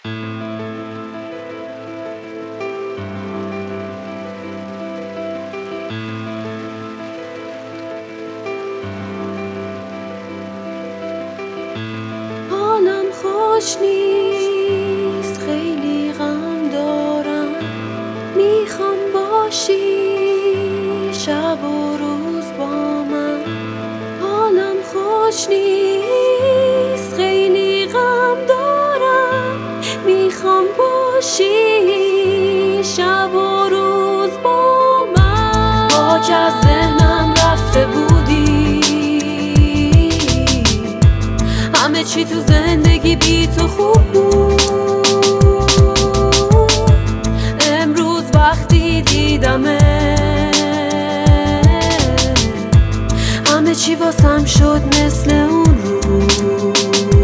حالم خوش نیست، خیلی غم دارم، میخوام باشی شب و روز با من. حالم خوش نیست، خیلی غم دارم، میخوام باشی شب و روز با من. با که از ذهنم رفته بودی، همه چی تو زندگی بی تو خوب بود. امروز وقتی دیدمه، همه چی واسم شد مثل اون روز.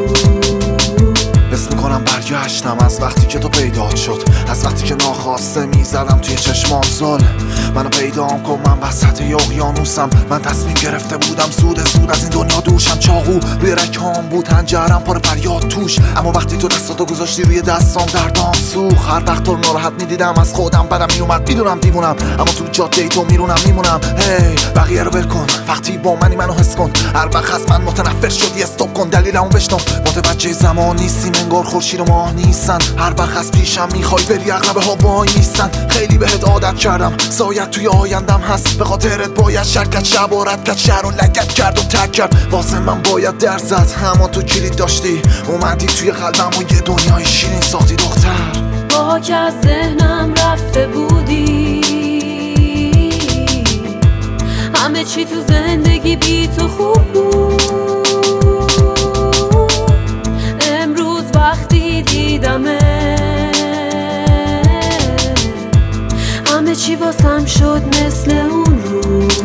حس میکنم برگشتم از وقتی که تو پیدا شد، از وقتی که ناخواسته میزدم توی چشمات زل. منو پیدام کن، من وسط یه اقیانوسم. من تصمیم گرفته بودم زود از این دنیا دوشم. چاقو روی رکام بود، هنجرم پر فریاد توش، اما وقتی تو دستاتو گذاشتی روی دستام دردام سوخت. هر وقت تو ناراحت میدیدم از خودم بدم میومد، میدونم دیوونم، اما تو جاده تو میمونم. هی بقیه رو ول کن، وقتی با منو حس کن. هر وقت از من متنفر شدی استاپ کن، دلیلمو بشنو. متوجه زمان نیستیم، انگار خورشید و ماه نیستن. هر وقت از پیشم میخوای بری، اغلب ها وای نیستن. خیلی بهت عادت کردم، سایت توی آیندم هست. به خاطرت باید شرکت شب و رد کرد، شهر و لگت کرد و ترک کرد. واسه من باید در زد، اما تو کلید داشتی، اومدی توی قلبم و یه دنیای شیرین ساختی دختر. با که از ذهنم رفته بودی، همه چی تو زندگی بی تو خوب بود. امروز وقتی دیدمه، همه چی واسم شد مثل اون روز.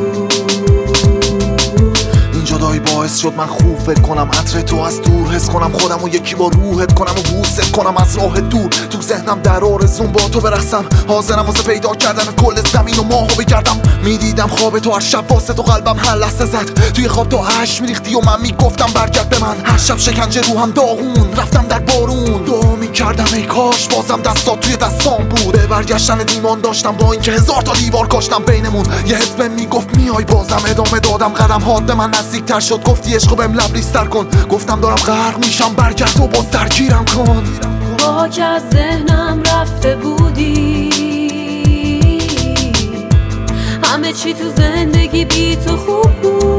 این جدایی باعث شد من خوب فکر کنم، عطر تو از دور حس کنم، خودم و یکی با روحت کنم و بوست کنم از راه دور. تو ذهنم در آرزوم با تو برسم، حاضرم واسه پیدا کردن کل زمین و ماهو بگردم. میدیدم خواب تو هر شب، واسه تو قلبم هر لحظه زد. توی خواب تو اشک میریختی و من میگفتم برگرد به من. هر شب شکنجه روحم داغون، رفتم در بارون، دعا میکردم ای کاش بازم دستات توی دستام بود. به برگشتن ایمان داشتم، با اینکه 1000 تا دیوار کاشتم بینمون. یه حس بهم میگفت میای، بازم ادامه دادم. قدم هات به من نزدیکتر شد، گفتی عشقو بهم لبریزتر کن. گفتم دارم غرق میشم، برگرد و باز درگیرم کن. با که از ذهنم رفته بودی، همه چی تو زندگی بی تو خوب بود.